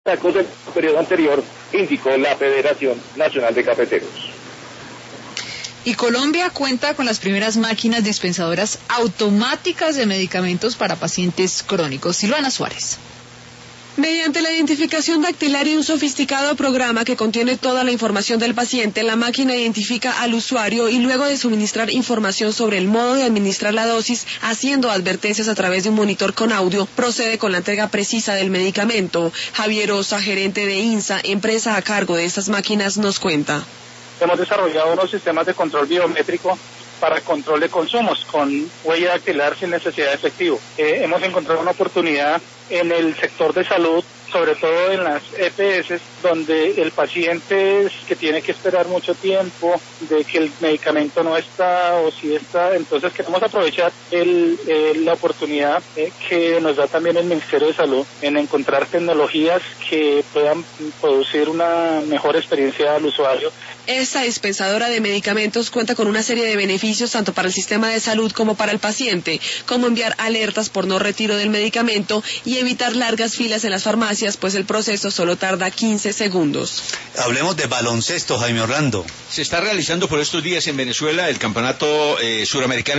del periodo anterior, indicó la Federación Nacional de Cafeteros. Y Colombia cuenta con las primeras máquinas dispensadoras automáticas de medicamentos para pacientes crónicos. Silvana Suárez. Mediante la identificación dactilar y un sofisticado programa que contiene toda la información del paciente, la máquina identifica al usuario y luego de suministrar información sobre el modo de administrar la dosis, haciendo advertencias a través de un monitor con audio, procede con la entrega precisa del medicamento. Javier Osa, gerente de INSA, empresa a cargo de estas máquinas, nos cuenta. Hemos desarrollado unos sistemas de control biométrico para control de consumos con huella dactilar sin necesidad de efectivo. Hemos encontrado una oportunidad en el sector de salud, sobre todo en las EPS, donde el paciente que tiene que esperar mucho tiempo, de que el medicamento no está o si está, entonces queremos aprovechar la oportunidad que nos da también el Ministerio de Salud en encontrar tecnologías que puedan producir una mejor experiencia al usuario. Esta dispensadora de medicamentos cuenta con una serie de beneficios tanto para el sistema de salud como para el paciente, como enviar alertas por no retiro del medicamento y evitar largas filas en las farmacias, pues el proceso solo tarda 15 segundos. Hablemos de baloncesto, Jaime Orlando. Se está realizando por estos días en Venezuela el campeonato suramericano